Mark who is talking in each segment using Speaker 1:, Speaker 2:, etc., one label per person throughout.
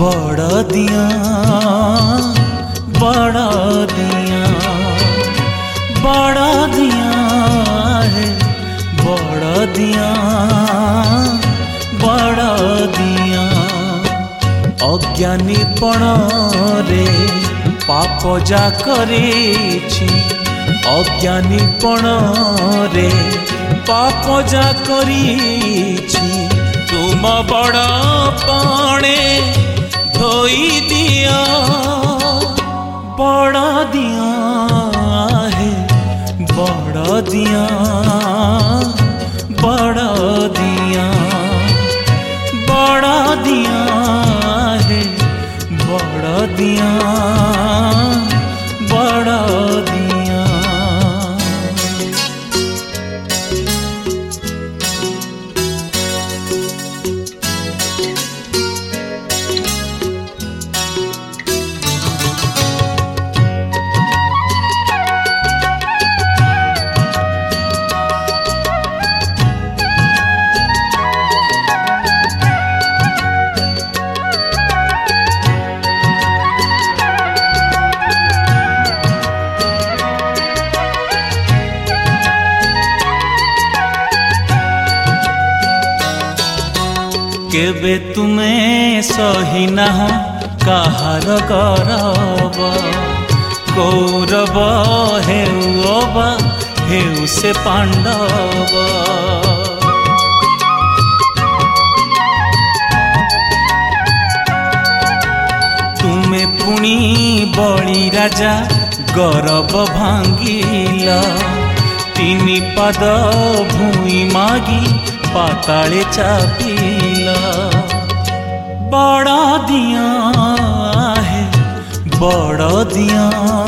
Speaker 1: बड़ दिया बड़ दिया बड़ दिया है बड़ दिया बड़ दिया अज्ञानीपण रे पाप जा करेछि अज्ञानीपण रे पाप जा करेछि तुम बड़ पाणे धोई दिया बड़ दिया है बड़ दिया बड़ दिया बड़ दिया है बड़ दिया बड़ दिया। केबे तुम्हें सही ना कहार करब कौरव हेउबा हेउ से पांडव तुम्हें पुणी बड़ी राजा गौरव भांगिल तीन पाद भूई मागी पाताले चापिल बड़ दिया है बड़ दिया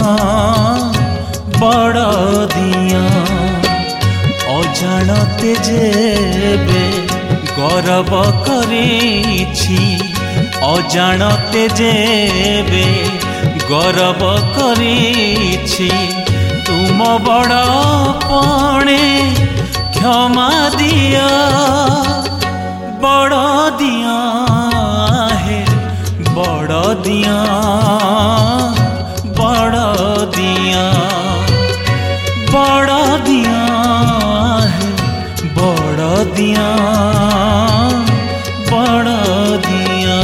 Speaker 1: बड़ दिया अजाणते जेबे गौरव करेछि अजाणते जेबे गौरव करेछि तुम बड़ पणे क्षमा दिया बड़ दिया है बड़ दिया बड़ दिया बड़ दिया है बड़ दिया बड़ दिया।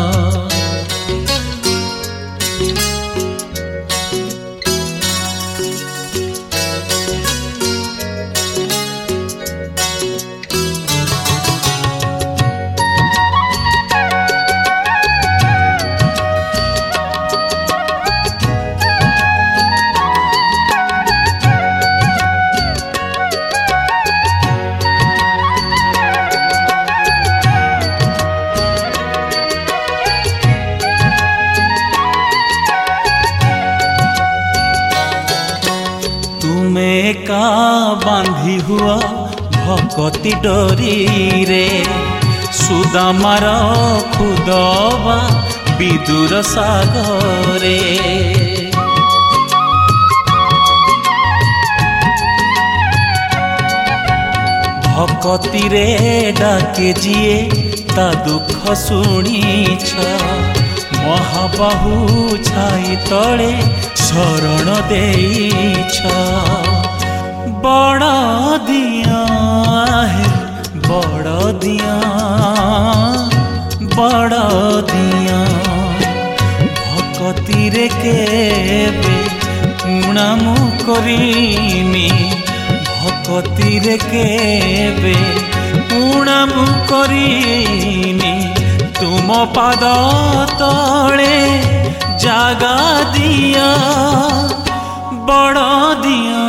Speaker 1: का बांधी हुआ भक्ति डोरी रे सुदामार खुदबा विदुर सागरे भक्ति रे डाके जिए ता दुख शुणीछ महाबाहु छाई तले शरण देइछ बड़ दिया है बड़ दिया बड़ दिया भक्ति रे केबे ऊणा मु करिनी भक्ति रे केबे ऊणा मु करिनी तुम पाद तले जागा दिया बड़ दिया